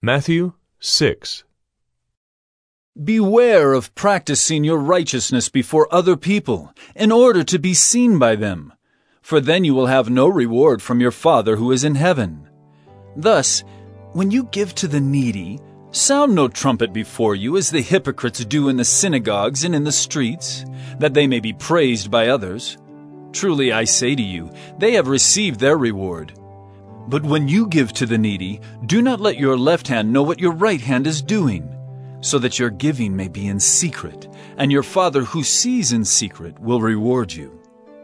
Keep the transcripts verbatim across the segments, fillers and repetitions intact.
Matthew six. Beware of practicing your righteousness before other people, in order to be seen by them, for then you will have no reward from your Father who is in heaven. Thus, when you give to the needy, sound no trumpet before you as the hypocrites do in the synagogues and in the streets, that they may be praised by others. Truly I say to you, they have received their reward. But when you give to the needy, do not let your left hand know what your right hand is doing, so that your giving may be in secret, and your Father who sees in secret will reward you.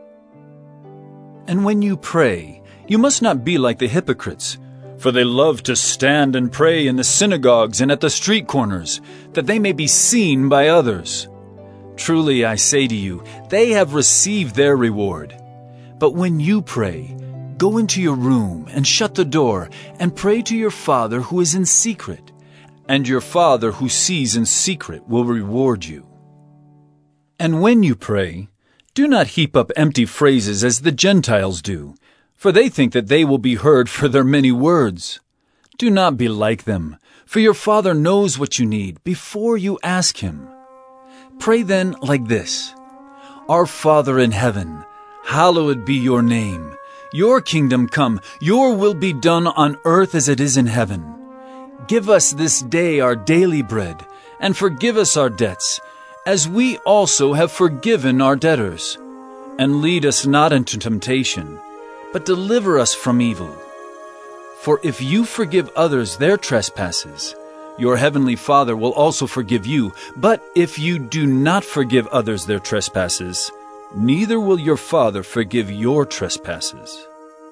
And when you pray, you must not be like the hypocrites, for they love to stand and pray in the synagogues and at the street corners, that they may be seen by others. Truly I say to you, they have received their reward. But when you pray, go into your room and shut the door, and pray to your Father who is in secret, and your Father who sees in secret will reward you. And when you pray, do not heap up empty phrases as the Gentiles do, for they think that they will be heard for their many words. Do not be like them, for your Father knows what you need before you ask Him. Pray then like this: Our Father in heaven, hallowed be your name. Your kingdom come, your will be done on earth as it is in heaven. Give us this day our daily bread, and forgive us our debts, as we also have forgiven our debtors. And lead us not into temptation, but deliver us from evil. For if you forgive others their trespasses, your heavenly Father will also forgive you. But if you do not forgive others their trespasses, neither will your Father forgive your trespasses.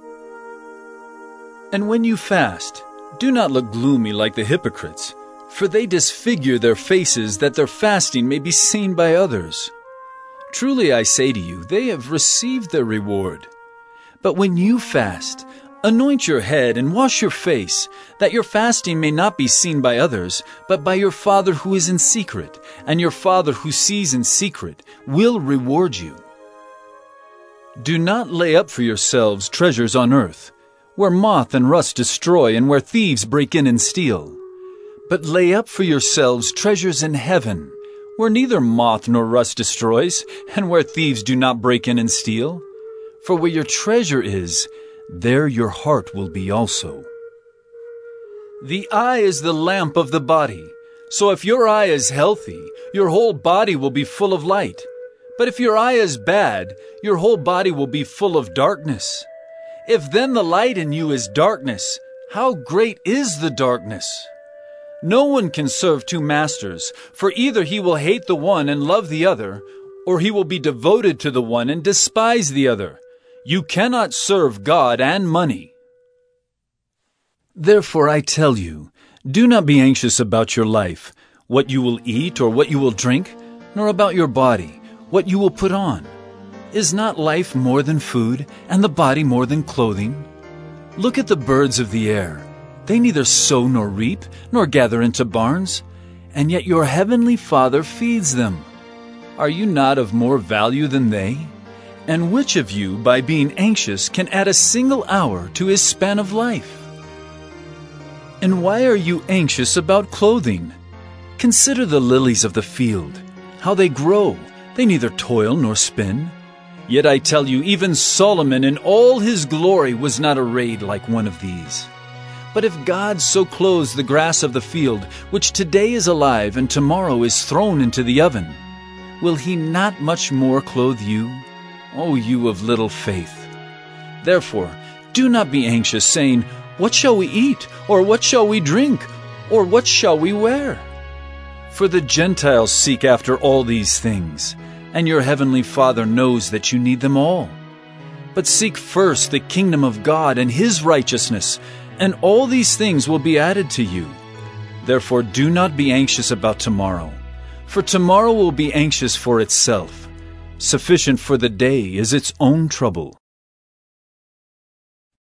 And when you fast, do not look gloomy like the hypocrites, for they disfigure their faces that their fasting may be seen by others. Truly I say to you, they have received their reward. But when you fast, anoint your head and wash your face, that your fasting may not be seen by others, but by your Father who is in secret, and your Father who sees in secret will reward you. Do not lay up for yourselves treasures on earth, where moth and rust destroy and where thieves break in and steal. But lay up for yourselves treasures in heaven, where neither moth nor rust destroys, and where thieves do not break in and steal. For where your treasure is, there your heart will be also. The eye is the lamp of the body. So if your eye is healthy, your whole body will be full of light. But if your eye is bad, your whole body will be full of darkness. If then the light in you is darkness, how great is the darkness? No one can serve two masters, for either he will hate the one and love the other, or he will be devoted to the one and despise the other. You cannot serve God and money. Therefore I tell you, do not be anxious about your life, what you will eat or what you will drink, nor about your body, what you will put on. Is not life more than food, and the body more than clothing? Look at the birds of the air. They neither sow nor reap, nor gather into barns, and yet your heavenly Father feeds them. Are you not of more value than they? And which of you, by being anxious, can add a single hour to his span of life? And why are you anxious about clothing? Consider the lilies of the field, how they grow. They neither toil nor spin. Yet I tell you, even Solomon in all his glory was not arrayed like one of these. But if God so clothes the grass of the field, which today is alive and tomorrow is thrown into the oven, will he not much more clothe you, O you of little faith? Therefore, do not be anxious, saying, What shall we eat? Or what shall we drink? Or what shall we wear? For the Gentiles seek after all these things, and your heavenly Father knows that you need them all. But seek first the kingdom of God and His righteousness, and all these things will be added to you. Therefore do not be anxious about tomorrow, for tomorrow will be anxious for itself. Sufficient for the day is its own trouble.